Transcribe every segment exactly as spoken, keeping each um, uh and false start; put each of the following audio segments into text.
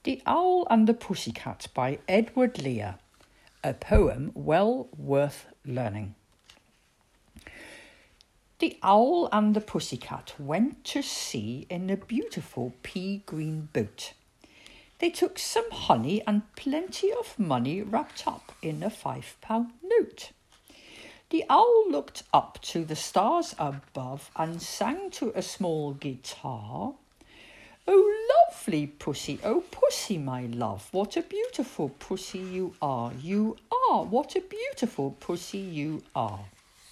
The Owl and the Pussycat by Edward Lear, a poem well worth learning. The Owl and the Pussycat went to sea in a beautiful pea-green boat. They took some honey and plenty of money wrapped up in a five-pound note. The Owl looked up to the stars above and sang to a small guitar. "Oh, lovely pussy, oh, pussy, my love, what a beautiful pussy you are, you are, what a beautiful pussy you are."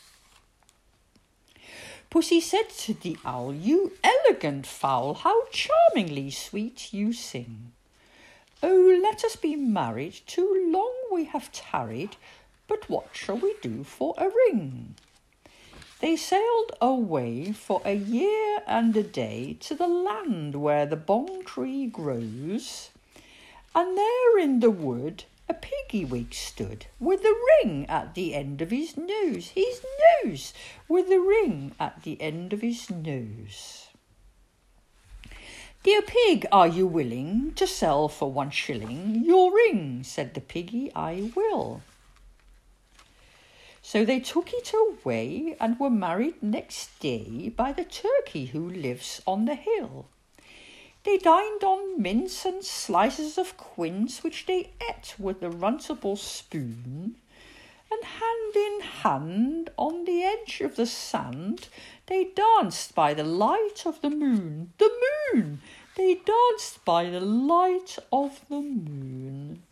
Pussy said to the Owl, "You elegant fowl, how charmingly sweet you sing. Oh, let us be married, too long we have tarried, but what shall we do for a ring?" They sailed away for a year and a day to the land where the bong tree grows, and there in the wood a piggy-wig stood with a ring at the end of his nose, his nose, with a ring at the end of his nose. "Dear pig, are you willing to sell for one shilling your ring?" said the piggy. "I will." So they took it away and were married next day by the turkey who lives on the hill. They dined on mince and slices of quince, which they ate with the runcible spoon, and hand in hand on the edge of the sand they danced by the light of the moon. The moon! They danced by the light of the moon.